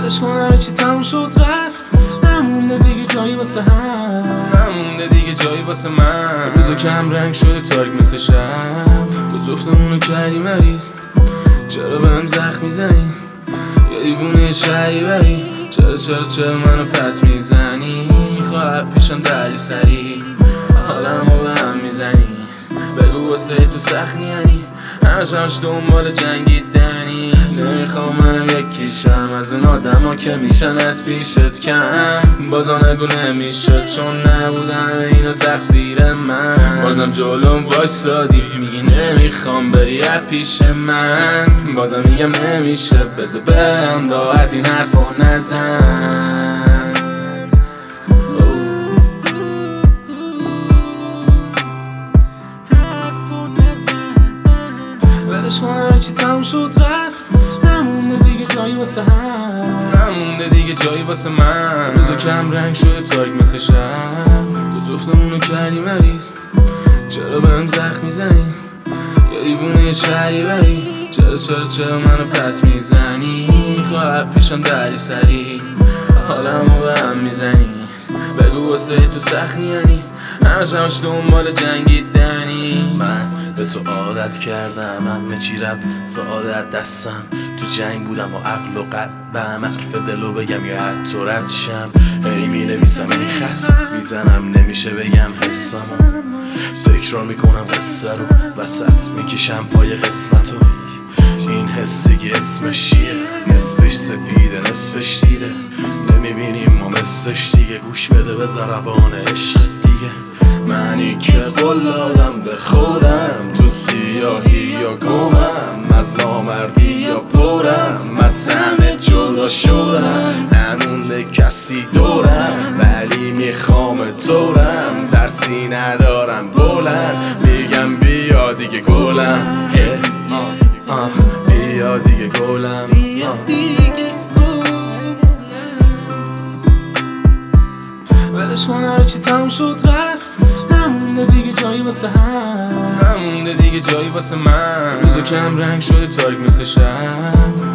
ولش کن همه چی تموم شد رفت، نمونده دیگه جایی واسه هم، نمونده دیگه جایی واسه من. روزا کم رنگ شده تاریک مثل شب، تو جفتمونو کردی مریض، چرا بهم زخم میزنی؟ یا دیوونه شهری بری؟ چرا منو پس میزنی؟ خواهد پیشم دری سری، حالمو به هم میزنی. بگو واسه تو سخت یعنی همش دنبال جنگیدنی. نمیخوام منم یکیشم از اون آدم ها که میشن از پیشت کم. بازم نگو نمیشه چون نبودن اینو تقصیر من. بازم جلوم وایسادی میگی نمیخوام بری از پیش من. بازم میگم نمیشه بذار برم راحت این حرفو نزن. ولش کن همه چی تموم شد رفت، نمونده دیگه جایی واسه هم، نمونده دیگه جایی واسه من. روزا کم رنگ شده تاریک مثل شب، تو جفتمونو کردی مریض، چرا بهم زخم میزنی؟ یا دیوونه شهری بری؟ چرا منو پس میزنی؟ خواهد پیشم دری سری، حالمو به هم میزنی. بگو واسه تو سخت یعنی همش دنبال جنگیدنی. من به تو عادت کردم همه چی رفت سعادت دستم. تو جنگ بودم و عقل و قلبم، حرف دلو بگم یا حتی رد شم. هی می نویسم این خط میزنم نمیشه بگم حسامو. تکرار میکنم قصه رو وسط میکشم پای قسمتو. این حسی که اسمش چیه؟ نصفش سفیده نصفش دیره. نمیبینیم ما مثلش دیگه. گوش بده به ضربان عشق دیگه. منی که قول دادم به خودم تو سیاهی یا گمم، از نامردی یا پرم، از همه جدا شدم. نمونده کسی دورم ولی میخوام تورم. ترسی ندارم بلند میگم بیا دیگه گلم. بیا دیگه گلم. ولش کن همه چی تموم شد رفت، نمونده دیگه جایی واسه هم، نمونده دیگه جایی واسه من. روزا کم رنگ شده تاریک مثل شب،